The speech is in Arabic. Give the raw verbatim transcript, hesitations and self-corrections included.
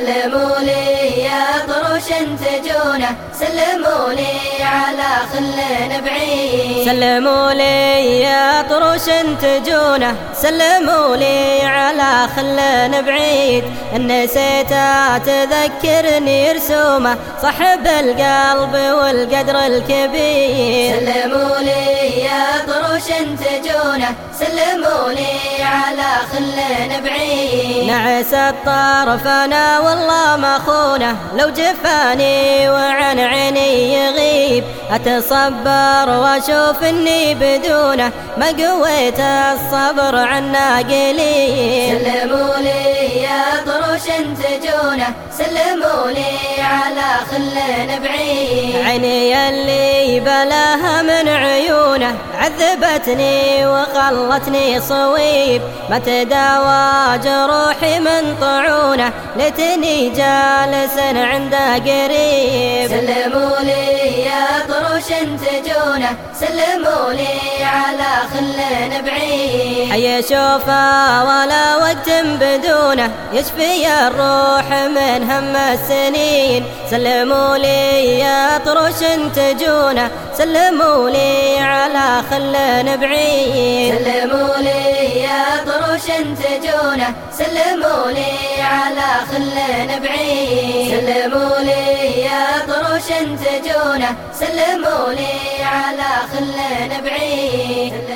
سلموا لي يا طروش تجونه، سلموا لي على خل بعيد. سلموا لي يا طروش تجونه، سلموا لي على خل بعيد. إن نسيته تذكرني رسومه، صاحب القلب والقدر الكبير. سلموا لي يا طروش تجونه، سلموا لي على خل بعيد. نعس الطرف أنا والله ما خونه، لو جفاني وعن عيني يغيب. أتصبر وأشوف إني بدونه، ما قويت الصبر عنا قليل. سلموا لي يا طروش تجونه، سلموا لي على خل بعيد. عيني اللي بلاها من عيونه، عذبتني وخلتني صويب. ما تداوى جروحي من طعونه، ليتني جالس عنده قريب. سلموا لي يا طروش تجونه، سلموا لي على خل بعيد. حي شوفه ولا وقت بدونه، يشفي الروح من هم السنين. سلموا لي يا طروش تجونه، سلموا لي على خل بعيد. سلموا لي يا طروش تجونه، سلموا لي على خل بعيد. سلموا لي يا طروش تجونه، سلموا لي على خل بعيد.